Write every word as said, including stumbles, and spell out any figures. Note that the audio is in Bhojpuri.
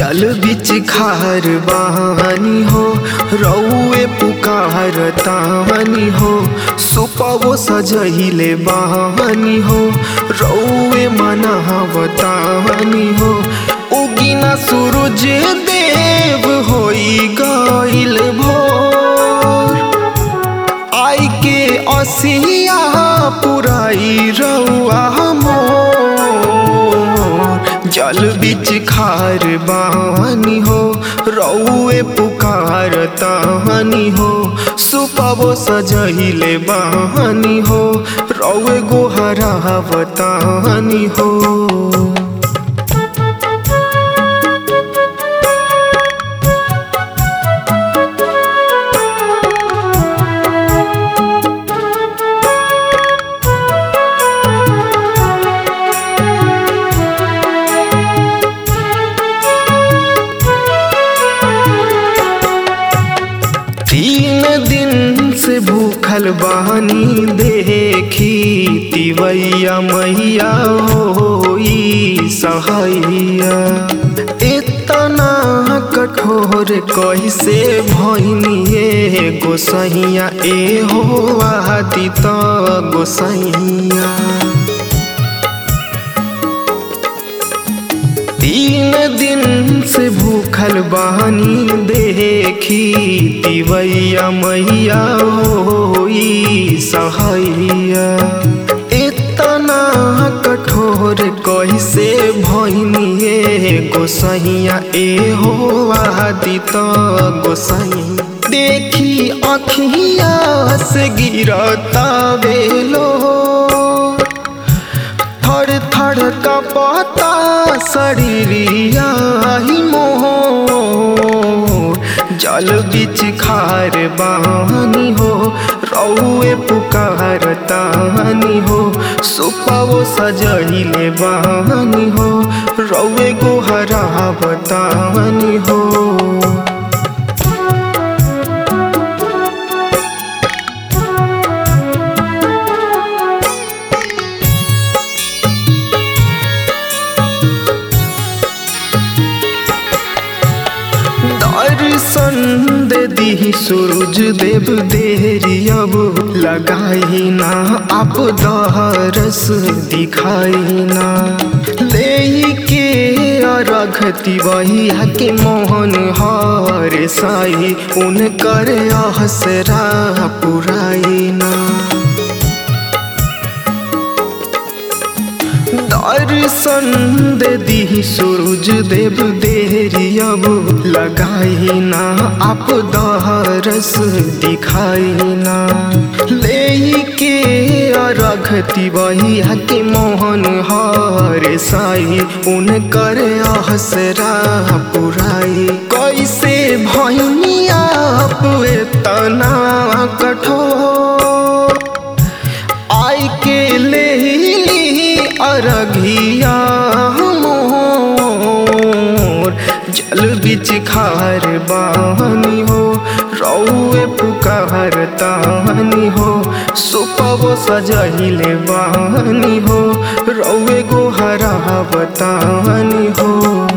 जल बिच खार बहानी हो रौए पुकार तानी हो सुपवो सजहिले बहानी हो रौए मनावतानी हो उगिना सूरज देव होई गइल भोर आई के असिया पुराई रउआ जल बिच खार बहानी हो रौए पुकार तानी हो सुपवो सजहिले बहानी हो रौए गोहरावतानी हो। तीन दिन से भूखल बानी देखी तिवैया मैया होई सहैया इतना कठोर कैसे भइनिए गोसैया ए हो आदि त गोसैया। तीन दिन से भूखल बानी देखी तिवैया मैया होई सहैया इतना कठोर कैसे भइनिए गोसैया ए हो आदि त गोसैया। देखी अखिया से गिरता बेलो थर थर कपता शरीरिया ही मोर जल बिच खार बहानी हो रौए पुकार तानी हो सुपवो सजहिले बहानी हो रौए गोहरावतानी हो। दर्शन दे दी सूरज देव देरी अब लगाई ना आप दरस दिखाई ना ले के अरघती वही के मोहन हर साई उनकर आसरा पुराई ना। दर्शन दे दी सूरज देव देरी अब लगाई ना आप दरस दिखाई ना ले के अरघती वही के मोहन हर साई उनकर आसरा पुराई कैसे भइनी आप इतना कठोर आई के ले अरघिया मोर जल बिच खार बहानी हो रौए पुकार तानी हो सुपवो सजहिले बहानी हो रौए गोहरावतानी हो।